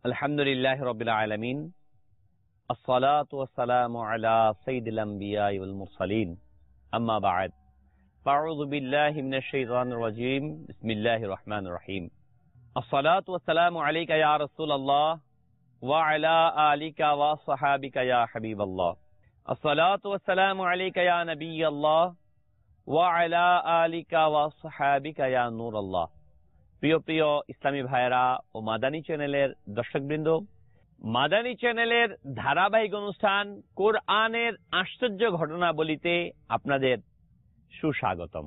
আলহামদুলিল্লাহ রাব্বিল আলামিন আসসালাতু ওয়াসসালামু আলা সাইয়্যিদিল আমবিয়া ওয়াল মুরসালিন আম্মা বা'দ আউযু বিল্লাহি মিনাশ শাইতানির রাজীম বিসমিল্লাহির রহমানির রহিম আসসালাতু ওয়াসসালামু আলাইকা ইয়া রাসূলুল্লাহ ওয়া আলা আলিকা ওয়া সাহাবিকা ইয়া হাবিবাল্লাহ আসসালাতু ওয়াসসালামু আলাইকা ইয়া নবিয়াল্লাহ ওয়া আলা আলিকা ওয়া সাহাবিকা ইয়া নূরাল্লাহ। প্রিয় প্রিয় ইসলামী ভাইয়েরা ও মাদানী চ্যানেলের দর্শকবৃন্দ, মাদানী চ্যানেলের ধারাবাহিক অনুষ্ঠান কোরআনের আশ্চর্য ঘটনাবলিতে আপনাদের সুস্বাগতম।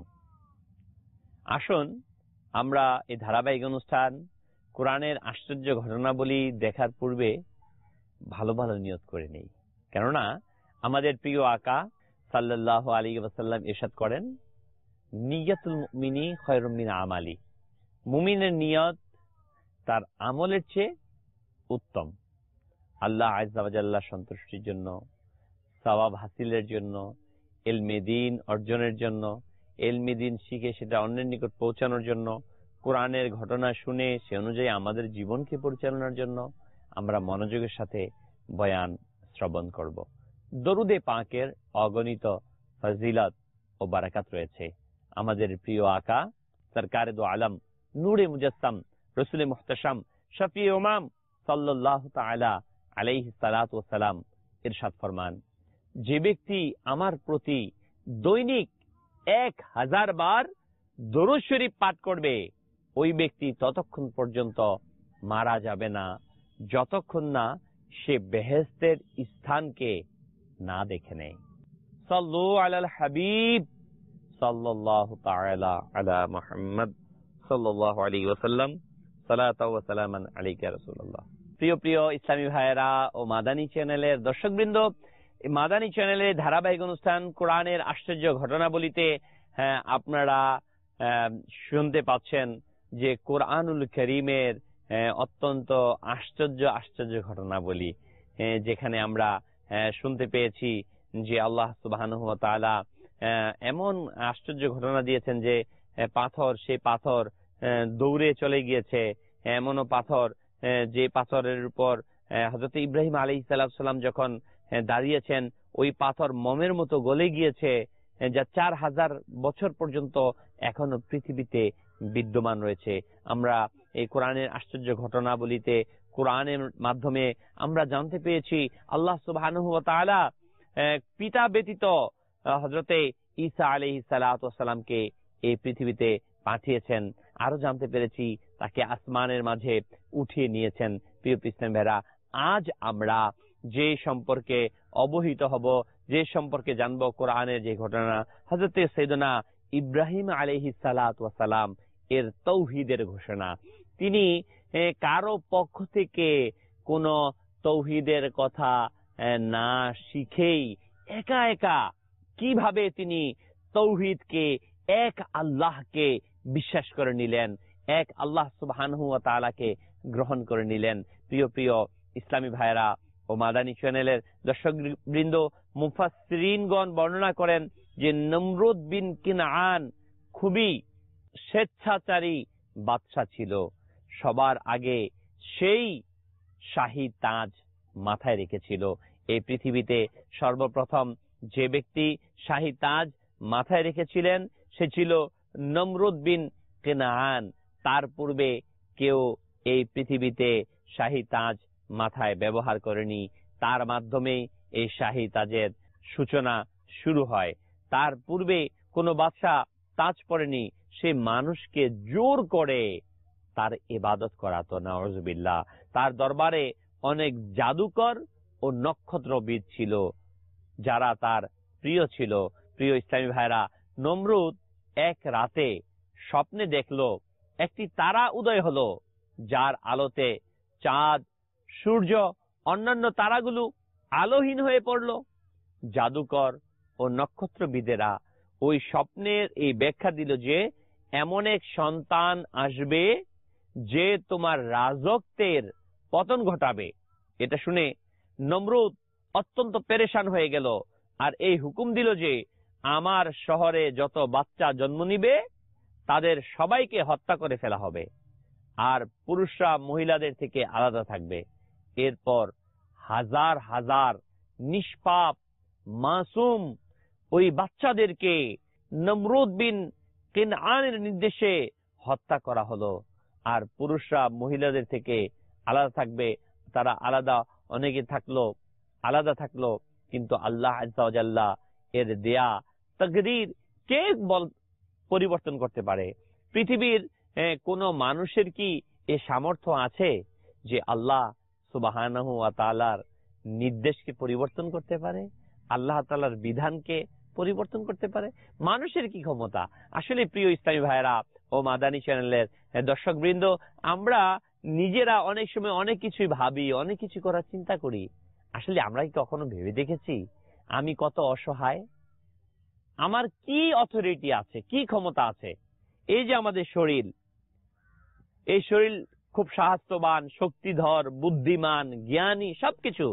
আসুন আমরা এই ধারাবাহিক অনুষ্ঠান কোরআনের আশ্চর্য ঘটনাবলী দেখার পূর্বে ভালো ভালো নিয়ত করে নেই, কেননা আমাদের প্রিয় আকা সাল্লাল্লাহু আলাইহি ওয়াসাল্লাম ইরশাদ করেন, নিয়াতুল মুমিনি খায়রুম মিন আমালি, মুমিনের নিয়ত তার আমলের চেয়ে উত্তম। আল্লাহ আযজা ওয়া জাল্লা সন্তুষ্টির জন্য, সওয়াব হাসিলের জন্য, ইলমে দ্বীন অর্জনের জন্য, ইলমে দ্বীন শিখে সেটা অন্যের নিকট পৌঁছানোর জন্য, কোরআনের ঘটনা শুনে সে অনুযায়ী আমাদের জীবনকে পরিচালনার জন্য আমরা মনোযোগের সাথে বয়ান শ্রবণ করব। দরুদে পাকের অগণিত ফজিলত ও বারাকাত রয়েছে। আমাদের প্রিয় আকা সরকারে দো আলম নূরে মুজাসসাম রাসূলে মুহতাশাম শফিয়ে উমাম সাল্লাল্লাহু তাআলা আলাইহি সালাতু ওয়াস সালাম ইরশাদ ফরমান, যে ব্যক্তি আমার প্রতি দৈনিক 1000 বার দরুদ শরীফ পাঠ করবে, ওই ব্যক্তি ততক্ষণ পর্যন্ত মারা যাবে না যতক্ষণ না সে বেহেশতের স্থানকে না দেখে নেয়। সাল্লু আলাল হাবিব সাল্লাল্লাহু তাআলা আলা মুহাম্মদ সাল্লাল্লাহু আলাইহি ওয়াসাল্লাম সালাতাও ওয়া সালামান আলাইকা ইয়া রাসূলুল্লাহ। প্রিয় প্রিয় ইসলামী ভাইয়েরা ও মাদানী চ্যানেলের দর্শকবৃন্দ, এই মাদানী চ্যানেলের ধারাবাহিক অনুষ্ঠান কোরআনের আশ্চর্য ঘটনাবলিতে আপনারা শুনতে পাচ্ছেন যে কোরআনুল কারীমের অত্যন্ত আশ্চর্য আশ্চর্য ঘটনাবলী, যেখানে আমরা শুনতে পেয়েছি যে আল্লাহ সুবহানাহু ওয়া তাআলা এমন আশ্চর্য ঘটনা দিয়েছেন যে পাথর, সেই পাথর দৌড়ে চলে গিয়েছে। এমনও পাথর যে পাথরের উপর হযরত ইব্রাহিম আলাইহিস সালাম যখন দাঁড়িয়েছেন, ওই পাথর মোমের মতো গলে গিয়েছে, যা 4000 বছর পর্যন্ত এখনো পৃথিবীতে বিদ্যমান রয়েছে। আমরা এই কোরআনের আশ্চর্য ঘটনাবলিতে কোরআনের মাধ্যমে আমরা জানতে পেরেছি আল্লাহ সুবহানাহু ওয়া তাআলা পিতা ব্যতীত হযরতে ঈসা আলাইহিস সালাতু ওয়াস সালামকে এই পৃথিবীতে পাঠিয়েছেন। আরো জানতে পেরেছি তাকে আসমানের মাঝে উঠিয়ে নিয়েছেন। প্রিয় ইসলামী ভাইরা, আজ আমরা যে সম্পর্কে অবহিত হব, যে সম্পর্কে জানব, কোরআনের যে ঘটনা, হযরতে সাইয়েদনা ইব্রাহিম আলাইহিস সালাতু ওয়াস সালাম এর তাওহীদের ঘোষণা। তিনি কারো পক্ষ থেকে কোন তাওহীদের কথা না শিখেই একা একা কিভাবে তিনি তাওহীদকে, এক আল্লাহকে বিশ্বাস করে নিলেন, এক আল্লাহ সুবহানাহু ওয়া তাআলাকে গ্রহণ করে নিলেন। প্রিয় প্রিয় ইসলামী ভাইয়েরা ও মাদানী চ্যানেলের দর্শকবৃন্দ, মুফাসসিরিনগণ বর্ণনা করেন যে নমরুদ বিন কিনআন খুবই স্বেচ্ছাচারী বাদশা ছিল। সবার আগে সেই শাহী তাজ মাথায় রেখেছিল। এই পৃথিবীতে সর্বপ্রথম যে ব্যক্তি শাহী তাজ মাথায় রেখেছিলেন সে ছিল নমরুদ বিন কিনআন। তার পূর্বে কেউ এই পৃথিবীতে শাহী তাজ মাথায় ব্যবহার করেনি। তার মাধ্যমে এই শাহী তাজের সূচনা শুরু হয়। তার পূর্বে কোনো বাদশা তাজ পরেনি, সে মানুষকে জোর করে তার ইবাদত করাতো, নাউযুবিল্লাহ। তার দরবারে অনেক জাদুকর ও নক্ষত্রবিদ ছিল যারা তার প্রিয় ছিল। প্রিয় ইসলামী ভাইরা, নমরুদ এক রাতে স্বপ্নে দেখলো একটি তারা উদয় হলো, যার আলোতে চাঁদ, সূর্য, অন্যান্য তারাগুলো আলোহীন হয়ে পড়ল। জাদুকর ও নক্ষত্রবিদেরা ওই স্বপ্নের এই ব্যাখ্যা দিল যে এমন এক সন্তান আসবে যে তোমার রাজত্বের পতন ঘটাবে। এটা শুনে নমরুদ অত্যন্ত পেরেশান হয়ে গেল, আর এই হুকুম দিল যে আমার শহরে যত বাচ্চা জন্ম নিবে তাদের সবাইকে হত্যা করে ফেলা হবে। আর পুরুষরা মহিলাদের থেকে আলাদা থাকবে। এরপর হাজার হাজার নিষ্পাপ মাসুম ওই বাচ্চাদেরকে নমরুদ বিন কিনআনের নির্দেশে হত্যা করা হলো। আর পুরুষরা মহিলাদের থেকে আলাদা থাকবে, তারা আলাদা অনেকে আলাদা থাকলো, কিন্তু আল্লাহ আযজা ওয়া জাল্লা এর দেয়া তাকদীর কে পরিবর্তন করতে পারে? পৃথিবীর কোন মানুষের কি এ সামর্থ্য আছে যে আল্লাহ সুবহানাহু ওয়া তাআলার নির্দেশকে পরিবর্তন করতে পারে, আল্লাহ তাআলার বিধানকে পরিবর্তন করতে পারে? মানুষের কি ক্ষমতা? আসলে প্রিয় ইসলামী ভাইরা ও মাদানী চ্যানেলের দর্শকবৃন্দ, আমরা নিজেরা অনেক সময় অনেক কিছুই ভাবি, অনেক কিছু করার চিন্তা করি। আসলে আমরা কি কখনো ভেবে দেখেছি আমি কত অসহায়? আমার কি অথরিটি আছে, কি ক্ষমতা আছে? এই যে আমাদের শরীর, এই শরীর খুব স্বাস্থ্যবান, শক্তিধর, বুদ্ধিমান, জ্ঞানী, সবকিছু।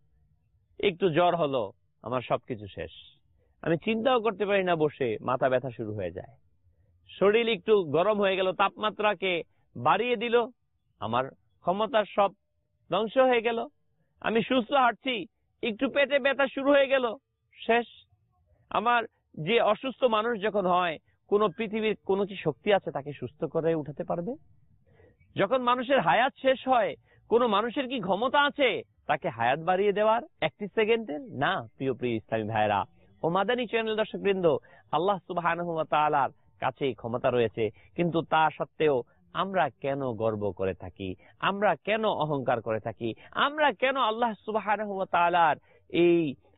একটু জ্বর হলো, আমার সবকিছু শেষ। আমি চিন্তাও করতে পারি না, বসে মাথা ব্যথা শুরু হয়ে যায়। শরীর একটু গরম হয়ে গেল, তাপমাত্রাকে বাড়িয়ে দিল, আমার ক্ষমতার সব ধ্বংস হয়ে গেল। আমি সুস্থ হাঁটছি, একটু পেটে ব্যথা শুরু হয়ে গেল, শেষ। আমার যে অসুস্থ মানুষ যখন হয়, কোন পৃথিবীর কোন কি শক্তি আছে তাকে সুস্থ করে উঠাতে পারবে? যখন মানুষের হায়াত শেষ হয়, কোন মানুষের কি ক্ষমতা আছে তাকে হায়াত বাড়িয়ে দেওয়ার 1 সেকেন্ডের? না। প্রিয় প্রিয় ইসলামী ভাইরা ও মাদানী চ্যানেল দর্শকবৃন্দ, আল্লাহ সুবহানাহু ওয়া তাআলার কাছে ক্ষমতা রয়েছে, কিন্তু তা সত্ত্বেও আমরা কেন গর্ব করে থাকি? আমরা কেন অহংকার করে থাকি? আমরা কেন আল্লাহ সুবহানাহু ওয়া তাআলার এই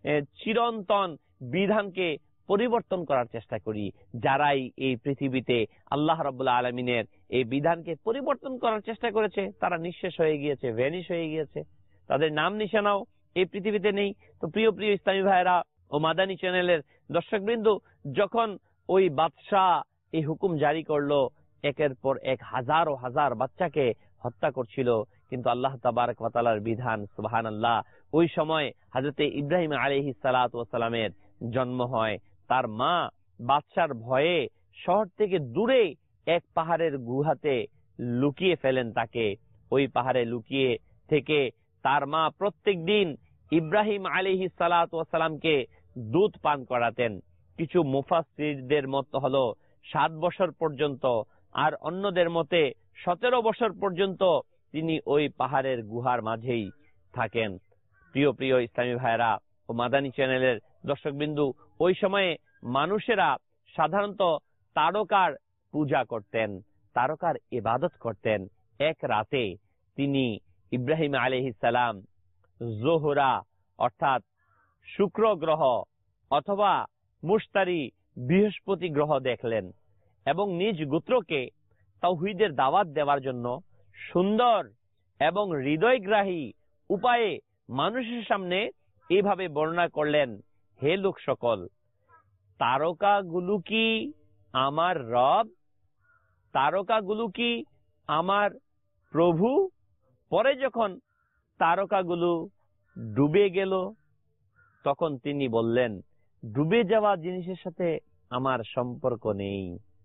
চিরন্তন বিধানকে পরিবর্তন করার চেষ্টা করি? যারাই এই পৃথিবীতে আল্লাহ রাব্বুল আলামিনের এই বিধানকে পরিবর্তন করার চেষ্টা করেছে, তারা নিঃশেষ হয়ে গিয়েছে, ভ্যানিশ হয়ে গিয়েছে, তাদের নাম নিশানাও এই পৃথিবীতে নেই। তো প্রিয় প্রিয় ইসলামী ভাইরা ও মাদানী চ্যানেলের দর্শকবৃন্দ, যখন ওই বাদশাহ এই হুকুম জারি করলো, একের পর এক হাজার ও হাজার বাচ্চাকে হত্যা করছিল, কিন্তু আল্লাহ তাবারক ওয়া তাআলার বিধান, সুবহানাল্লাহ, ওই সময় হযরত ইব্রাহিম আলাইহিস সালাতু ওয়াস সালামের জন্ম হয়। তার মা বাদশার ভয়ে শহর থেকে দূরে এক পাহাড়ের গুহাতে লুকিয়ে ফেলেন তাকে। ওই পাহাড়ে লুকিয়ে থেকে তার মা প্রত্যেক দিন ইব্রাহিম আলাইহিস সালাতু ওয়াস সালামকে দুধ পান করাতেন। কিছু মুফাসসিরদের মত হলো 7 বছর পর্যন্ত, আর অন্যদের মতে 17 বছর পর্যন্ত তিনি ওই পাহাড়ের গুহার মাঝেই থাকেন। প্রিয় প্রিয় ইসলামী ভাইরা ও মাদানী চ্যানেলের দর্শকবিন্দু, ওই সময়ে মানুষেরা সাধারণত তারকার পূজা করতেন, তারকার ইবাদত করতেন। এক রাতে তিনি ইব্রাহিম আলাইহিস সালাম জোহরা অর্থাৎ শুক্র গ্রহ অথবা মুশতারি বৃহস্পতি গ্রহ দেখলেন এবং নিজ গোত্রকে তাওহীদের দাওয়াত দেওয়ার জন্য সুন্দর এবং হৃদয়গ্রাহী উপায়ে মানুষের সামনে এইভাবে বর্ণনা করলেন, হে লোক সকল, তারকাগুলো কি আমার রব? তারকাগুলো কি আমার প্রভু? পরে যখন তারকাগুলো ডুবে গেল, তখন তিনি বললেন, ডুবে যাওয়া জিনিসের সাথে আমার সম্পর্ক নেই।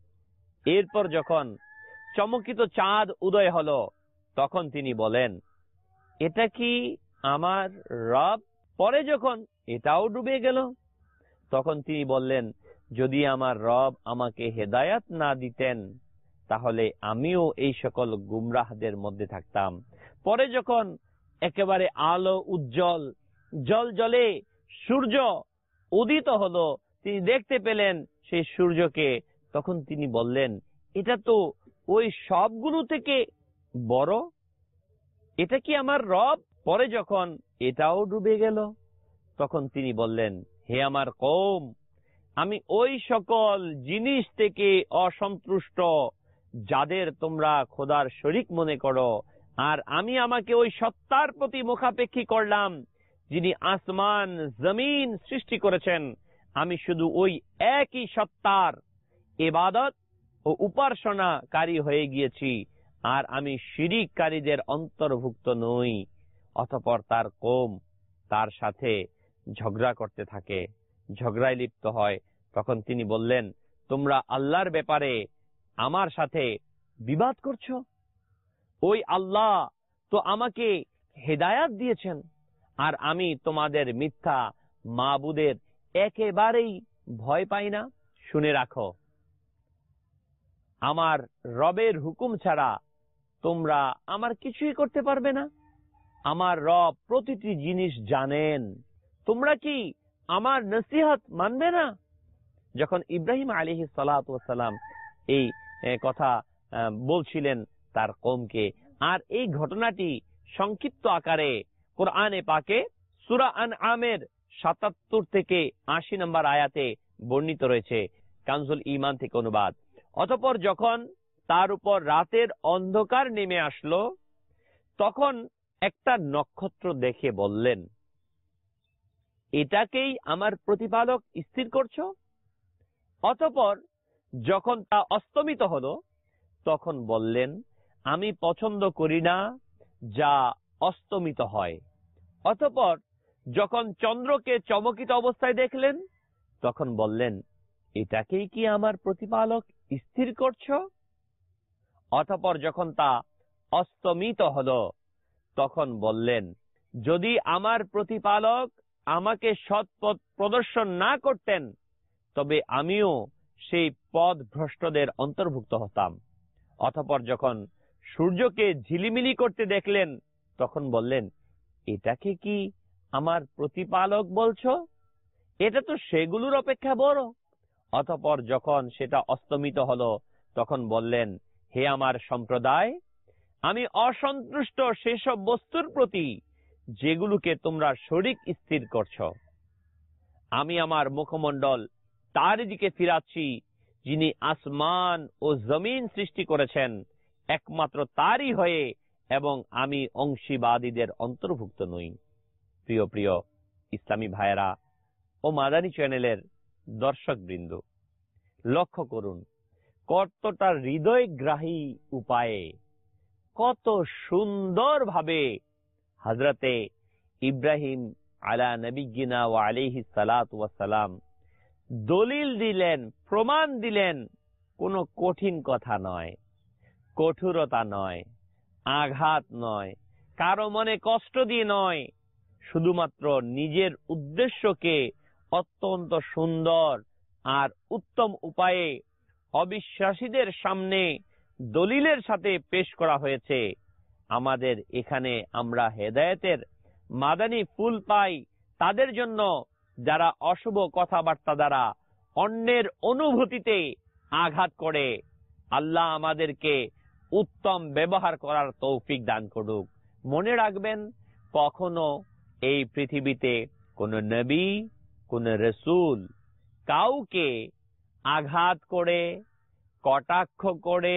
এরপর যখন চমকিত চাঁদ উদয় হলো, তখন তিনি বলেন, এটা কি আমার রব? পরে যখন এটাও ডুবে গেল, তখন তিনি বললেন, যদি আমার রব আমাকে হেদায়াত না দিতেন, তাহলে আমিও এই সকল গুমরাহদের মধ্যে থাকতাম। পরে যখন একেবারে আলো উজ্জ্বল জল জলে সূর্য উদিত হলো, তিনি দেখতে পেলেন সেই সূর্যকে, তখন তিনি বললেন, এটা তো ওই সবগুলো থেকে বড়, এটা কি আমার রব? পরে যখন এটাও ডুবে গেল, তখন তিনি বললেন, হে আমার কওম, আমি ওই সকল জিনিস থেকে অসন্তুষ্ট যাদের তোমরা খোদার শরীক মনে করো, আর আমি আমাকে ওই সত্তার প্রতি মুখাপেক্ষী করলাম যিনি আসমান জমিন সৃষ্টি করেছেন। আমি শুধু ওই একই সত্তার ইবাদত ও উপাসনাকারী হয়ে গিয়েছি, আর আমি শিরিককারীদের অন্তর্ভুক্ত নই। অতঃপর তার কওম তার সাথে ঝগড়া করতে থাকে, ঝগড়ায় লিপ্ত হয়। তখন তিনি বললেন, তোমরা আল্লাহর ব্যাপারে আমার সাথে বিবাদ করছো? ওই আল্লাহ তো আমাকে হেদায়াত দিয়েছেন, আর আমি তোমাদের মিথ্যা মাবুদের একেবারেই ভয় পাই না। শুনে রাখো, আমার রবের হুকুম ছাড়া তোমরা আমার কিছুই করতে পারবে না। আমার রব প্রতিটি জিনিস জানেন, তোমরা কি আমার নসিহত মানবে না? যখন ইব্রাহিম আলাইহিস সালাতু ওয়াস সালাম এই কথা বলছিলেন তার কওমকে, আর এই ঘটনাটি সংক্ষিপ্ত আকারে কোরআনে পাকে সূরা আনআমের ৭৭ থেকে ৮০ নম্বর আয়াতে বর্ণিত রয়েছে, কানজুল ঈমান থেকে অনুবাদ। অতঃপর যখন তার উপর রাতের অন্ধকার নেমে আসলো, তখন একটা নক্ষত্র দেখে বললেন, এটাকেই আমার প্রতিপালক স্থির করছো? অতঃপর যখন তা অস্তমিত হলো, তখন বললেন, আমি পছন্দ করি না যা অস্তমিত হয়। অতঃপর যখন চন্দ্রকে চমকিত অবস্থায় দেখলেন, তখন বললেন, এটাকেই কি আমার প্রতিপালক স্থির করছো? অতঃপর যখন তা অস্তমিত হলো, তখন বললেন, যদি আমার প্রতিপালক আমাকে সৎ পথ প্রদর্শন না করতেন, তবে আমিও সেই পথ ভ্রষ্টদের অন্তর্ভুক্ত হতাম। অতঃপর যখন সূর্যকে ঝিলিমিলি করতে দেখলেন, তখন বললেন, এটাকে কি আমার প্রতিপালক বলছো? এটা তো সেগুলোর অপেক্ষা বড়। অতঃপর যখন সেটা অস্তমিত হলো, তখন বললেন, হে আমার সম্প্রদায়, আমি অসন্তুষ্ট সেসব বস্তুর প্রতি যেগুলোকে তোমরা শরীক স্থির করছো। আমি আমার মুখমণ্ডল তার দিকে ফিরাচ্ছি যিনি আসমান ও জমিন সৃষ্টি করেছেন, একমাত্র তারই হয়ে, এবং আমি অংশীবাদীদের অন্তর্ভুক্ত নই। প্রিয় প্রিয় ইসলামী ভাইয়েরা ও মাদানী চ্যানেলের দর্শক বৃন্দ, লক্ষ্য করুন কতটা হৃদয়গ্রাহী উপায়ে, কত সুন্দরভাবে হযরতে ইব্রাহিম আলা নবিয়্যিনা ওয়া আলাইহিস সালাতু ওয়াস সালাম দলিল দিলেন, প্রমাণ দিলেন। কোনো কঠিন কথা নয়, কঠোরতা নয়, আঘাত নয়, কারো মনে কষ্ট দিয়ে নয়, শুধুমাত্র নিজের উদ্দেশ্যকে অত্যন্ত সুন্দর আর উত্তম উপায়ে অবিশ্বাসীদের সামনে দলিলের সাথে পেশ করা হয়েছে। আমাদের এখানে আমরা হেদায়েতের মাদানী ফুল পাই তাদের জন্য যারা অশুভ কথাবার্তা দ্বারা অন্যের অনুভূতিতে আঘাত করে। আল্লাহ আমাদেরকে উত্তম ব্যবহার করার তৌফিক দান করুক। মনে রাখবেন, কখনো এই পৃথিবীতে কোন নবী, কোন রাসূল কাউকে আঘাত করে, কটাক্ষ করে,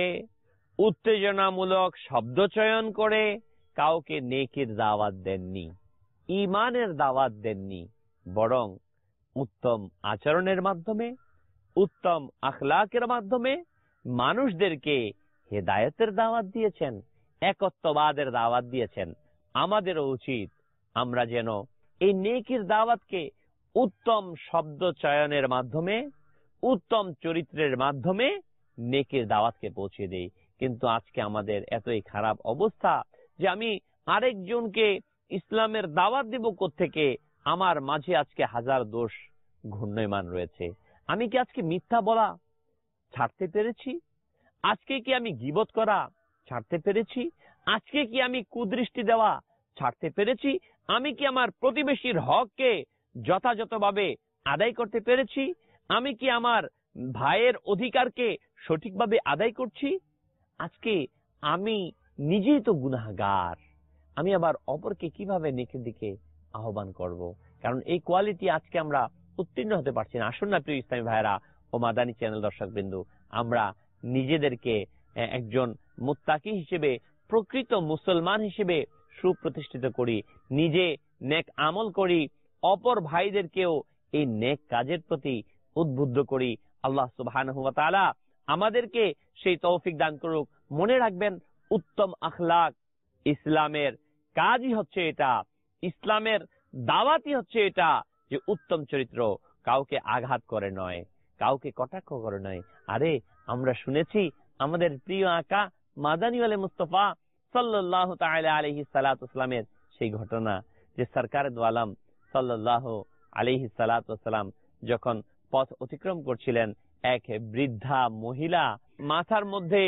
উত্তেজনামূলক শব্দ চয়ন করে কাউকে নেকির দাওয়াত দেননি, ঈমানের দাওয়াত দেননি, বরং উত্তম আচরণের মাধ্যমে, উত্তম আখলাকের মাধ্যমে মানুষদেরকে হেদায়েতের দাওয়াত দিয়েছেন, একত্ববাদের দাওয়াত দিয়েছেন। আমাদেরও উচিত আমরা যেন এই নেকির দাওয়াতকে উত্তম শব্দ চয়নের মাধ্যমে, উত্তম চরিত্রের মাধ্যমে নেকির দাওয়াতকে পৌঁছে দেই। কিন্তু আজকে আমাদের এতই খারাপ অবস্থা যে আমি আরেকজনকে ইসলামের দাওয়াত দেব কোত্থেকে? আমার মাঝে আজকে হাজার দোষ ঘূর্ণয়মান রয়েছে। আমি কি আজকে মিথ্যা বলা ছাড়তে পেরেছি? আজকে কি আমি গীবত করা ছাড়তে পেরেছি? আজকে কি আমি কুদৃষ্টি দেওয়া ছাড়তে পেরেছি? আমি কি আমার প্রতিবেশীর হককে যথাযথভাবে আদায় করতে পেরেছি? আমি কি আমার ভাইয়ের অধিকারকে সঠিকভাবে আদায় করছি? আজকে আমি নিজেই তো গুনাহগার, আমি আবার অপরকে কিভাবে নেকির দিকে আহ্বান করব? কারণ এই কোয়ালিটি আজকে আমরা উত্তীর্ণ হতে পারছি না। আসুন না প্রিয় ইসলামী ভাইয়েরা ও মাদানী চ্যানেল দর্শক বিন্দু, আমরা নিজেদেরকে একজন মুত্তাকি হিসেবে, প্রকৃত মুসলমান হিসেবে সুপ্রতিষ্ঠিত করি, নিজে নেক আমল করি, অপর ভাইদেরকেও এই নেক কাজের প্রতি উদ্বুদ্ধ করি। আল্লাহ সুবহানাহু ওয়া তাআলা আমাদেরকে সেই তৌফিক দান করুক। মনে রাখবেন, উত্তম আখলাক ইসলামের কাজই হচ্ছে এটা, ইসলামের দাওয়াতই হচ্ছে এটা, যে উত্তম চরিত্র কাউকে আঘাত করে নয়, কাউকে কটাক্ষ করে নয়। আরে আমরা শুনেছি আমাদের প্রিয় আকা মাদানী ওয়ালে মুস্তাফা সাল্লাল্লাহু তাআলা আলাইহি সাল্লাতু ওয়াসাল্লামের সেই ঘটনা যে সরকার দু আলম সাল্লাল্লাহু আলাইহি সাল্লাতু ওয়াসাল্লাম যখন পথ অতিক্রম করছিলেন, এক বৃদ্ধা মহিলা মাথার মধ্যে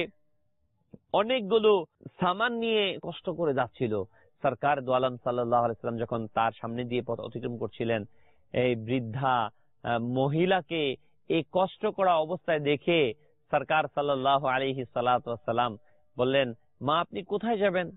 অনেকগুলো সামান নিয়ে কষ্ট করে যাচ্ছিল। সরকার দু আলম সাল্লাল্লাহু আলাইহি সাল্লাম যখন তার সামনে দিয়ে পথ অতিক্রম করছিলেন, এই বৃদ্ধা মহিলাকে এই কষ্ট করা অবস্থায় দেখে সরকার সাল্লাল্লাহু আলাইহি সাল্লাতু ওয়াসাল্লাম বললেন, মা আপনি কোথায় যাবেন?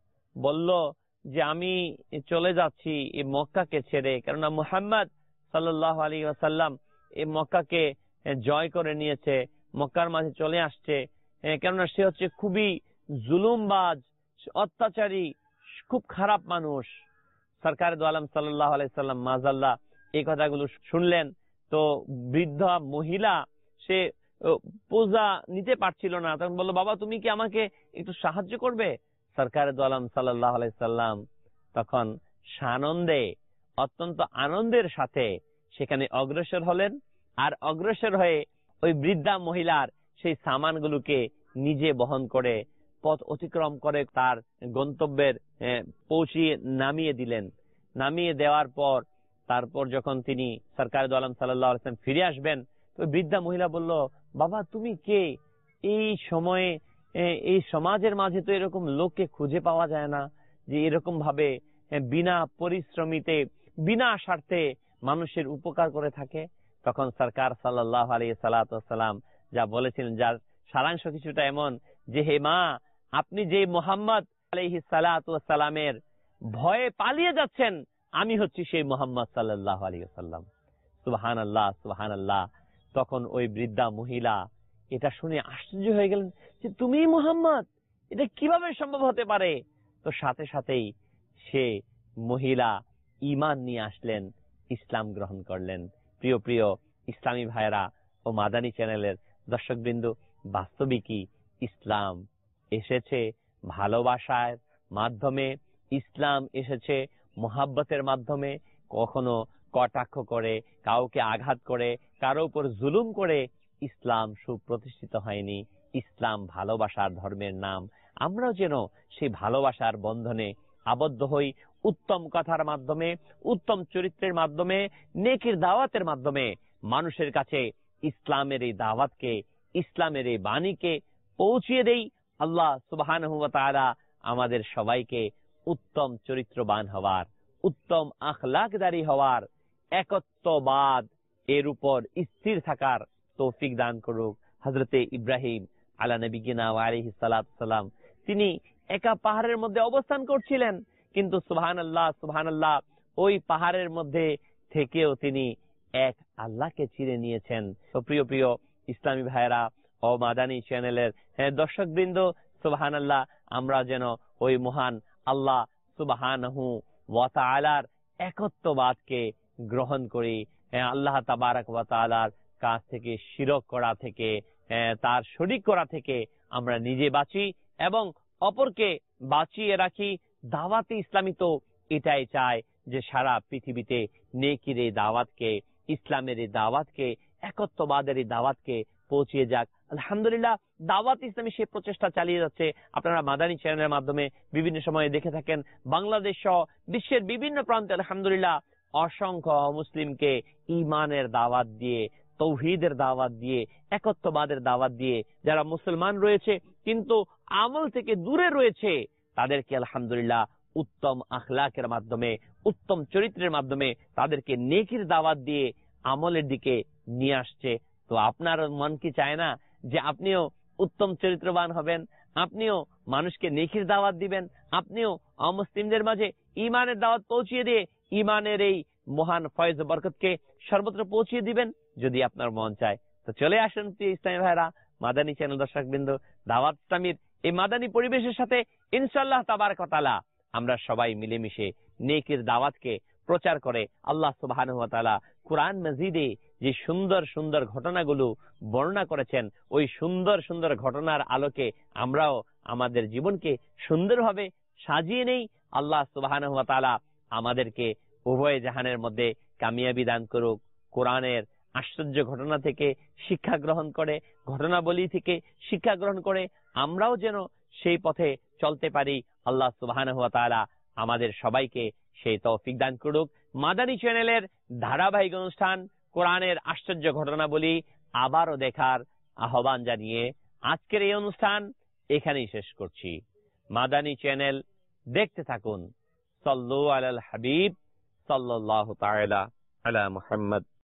বলল যে আমি চলে যাচ্ছি এই মক্কাকে ছেড়ে, কেননা মুহাম্মদ সাল্লাল্লাহু আলাইহি ওয়াসাল্লাম এই মক্কাকে জয় করে নিয়েছে, মক্কার মাঝে চলে আসছে, কেননা সে হচ্ছে খুবই জুলুমবাজ, অত্যাচারী, খুব খারাপ মানুষ। সরকার দু আলম সাল্লাল্লাহু আলাইহি সাল্লাম মাযাল্লাহ এই কথাগুলো শুনলেন। তো বৃদ্ধা মহিলা সে পূজা নিতে পারছিল না, তখন বলল, বাবা তুমি কি আমাকে একটু সাহায্য করবে? সরকার দু আলম সাল্লাল্লাহু আলাইহি সাল্লাম তখন সানন্দে, অত্যন্ত আনন্দের সাথে সেখানে অগ্রসর হলেন, আর অগ্রসর হয়ে ওই বৃদ্ধা মহিলার সেই সামানগুলোকে নিজে বহন করে পথ অতিক্রম করে তার গন্তব্যের পৌঁছিয়ে নামিয়ে দিলেন। নামিয়ে দেওয়ার পর তারপর যখন তিনি সরকার দু আলম সাল্লাল্লাহু আলাইহি সাল্লাম ফিরে আসবেন, তো বৃদ্ধা মহিলা বলল, বাবা তুমি কে? এই সময়ে এই সমাজের মাঝে তো এরকম লোককে খুঁজে পাওয়া যায় না যে এরকম ভাবে বিনা পরিশ্রমিতে বিনা স্বার্থে মানুষের উপকার করে থাকে। তখন সরকার সাল্লাল্লাহু আলাইহি সাল্লাতু ওয়াসাল্লাম যা বলেছিলেন, যার সারাংশ কিছুটা এমন যে, হে মা, আপনি যে মুহাম্মদ আলাইহিস সালাতু ওয়াসসালামের ভয়ে পালিয়ে যাচ্ছেন, আমি হচ্ছি সেই মুহাম্মদ সাল্লাল্লাহু আলাইহি ওয়াসাল্লাম। সুবহানাল্লাহ, সুবহানাল্লাহ। তখন ওই বৃদ্ধা মহিলা এটা শুনে আশ্চর্য হয়ে গেলেন যে তুমি মুহাম্মদ, এটা কিভাবে সম্ভব হতে পারে? তো সাথে সাথেই সে মহিলা ঈমান নিয়ে আসলেন, ইসলাম গ্রহণ করলেন। প্রিয় প্রিয় ইসলামী ভাইরা ও মাদানী চ্যানেলের দর্শকবৃন্দ, বাস্তবিকই ইসলাম এসেছে ভালোবাসার মাধ্যমে, ইসলাম এসেছে মোহাব্বতের মাধ্যমে। কখনো কটাক্ষ করে, কাউকে আঘাত করে, কারো উপর জুলুম করে ইসলাম সুপ্রতিষ্ঠিত হয়নি। ইসলাম ভালোবাসার ধর্মের নাম। আমরাও যেন সেই ভালোবাসার বন্ধনে আবদ্ধ হই, উত্তম কথার মাধ্যমে, উত্তম চরিত্রের মাধ্যমে, নেকির দাওয়াতের মাধ্যমে মানুষের কাছে ইসলামের এই দাওয়াতকে, ইসলামের এই বাণীকে পৌঁছিয়ে দেই। আল্লাহ সুবহানাহু ওয়া তাআলা আমাদের সবাইকে উত্তম চরিত্রবান হওয়ার, উত্তম আখলাকদারি হওয়ার, একত্ববাদ এর উপর স্থির থাকার তৌফিক দান করুক। হযরতে ইব্রাহিম আলা নবিয়িনা ওয়া আলাইহিস সালাতু সালাম তিনি একা পাহাড়ের মধ্যে অবস্থান করছিলেন, কিন্তু সুবহানাল্লাহ, সুবহানাল্লাহ, ওই পাহাড়ের মধ্যে থেকেও তিনি এক আল্লাহকে চিনে নিয়েছেন। তো প্রিয় প্রিয় ইসলামী ভাইরা ও মাদানী চ্যানেলের দর্শকবৃন্দ, সুবহানাল্লাহ, আমরা যেন ওই মহান আল্লাহ সুবহানাহু ওয়া তাআলার একত্ববাদকে গ্রহণ করি। আল্লাহ তাবারক ওয়া তাআলার কাছ থেকে শিরক করা থেকে, তার শরীক করা থেকে আমরা নিজে বাঁচি এবং অপরকে বাঁচিয়ে রাখি। দাওয়াতে ইসলামী তো এটাই চায় যে সারা পৃথিবীতে নেকির এই দাওয়াতকে, ইসলামের এই দাওয়াতকে, একত্ববাদের এই দাওয়াতকে পৌঁছিয়ে যাক। আলহামদুলিল্লাহ, দাওয়াত ইসলামী সে প্রচেষ্টা চালিয়ে যাচ্ছে। আপনারা মাদানী চ্যানেলের মাধ্যমে বিভিন্ন সময়ে দেখে থাকেন, বাংলাদেশ সহ বিশ্বের বিভিন্ন প্রান্তে আলহামদুলিল্লাহ অসংখ্য মুসলিমকে ঈমানের দাওয়াত দিয়ে, তৌহিদের দাওয়াত দিয়ে, একত্ববাদের দাওয়াত দিয়ে যারা মুসলমান রয়েছে কিন্তু আমল থেকে দূরে রয়েছে, তাদেরকে আলহামদুলিল্লাহ উত্তম আখলাকের মাধ্যমে, উত্তম চরিত্রের মাধ্যমে তাদেরকে নেকির দাওয়াত দিয়ে আমলের দিকে নিয়ে আসছে। তো আপনার মন কি চায় না যে আপনিও উত্তম চরিত্রবান হবেন, আপনিও মানুষকে নেকির দাওয়াত দিবেন, আপনিও অমুসলিমদের মাঝে ঈমানের দাওয়াত পৌঁছিয়ে দিয়ে ঈমানের এই মহান ফয়েজ বরকতকে সর্বত্র পৌঁছিয়ে দিবেন? যদি আপনার মন চায় তো চলে আসুন প্রিয় ইসলামী ভাইরা, মাদানী চ্যানেল দর্শকবৃন্দ, দাওয়াত ইসলামীর এই মাদানী পরিবেশের সাথে ইনশাআল্লাহ তাবারক ওয়া তাআলা আমরা সবাই মিলেমিশে নেকির দাওয়াতকে প্রচার করে আল্লাহ সুবহানাহু ওয়া তাআলা কুরআন মাজিদে যে সুন্দর সুন্দর ঘটনাগুলো বর্ণনা করেছেন, ওই সুন্দর সুন্দর ঘটনার আলোকে আমরাও আমাদের জীবনকে সুন্দরভাবে সাজিয়ে নেই। আল্লাহ সুবহানাহু ওয়া তাআলা আমাদেরকে উভয় জাহানের মধ্যে কামিয়াবি দান করুক। কোরআনের আশ্চর্য ঘটনা থেকে শিক্ষা গ্রহণ করে, ঘটনাবলী থেকে শিক্ষা গ্রহণ করে আমরাও যেন সেই পথে চলতে পারি। আল্লাহ সুবহানাহু ওয়া তাআলা আমাদের সবাইকে সেই তৌফিক দান করুক। মাদানী চ্যানেলের ধারাবাহিক অনুষ্ঠান কোরআনের আশ্চর্য ঘটনাবলী আবারও দেখার আহ্বান জানিয়ে আজকের এই অনুষ্ঠান এখানেই শেষ করছি। মাদানী চ্যানেল দেখতে থাকুন। সাল্লু আলাল হাবিব সাল্লাল্লাহু তাআলা আলা মুহাম্মদ।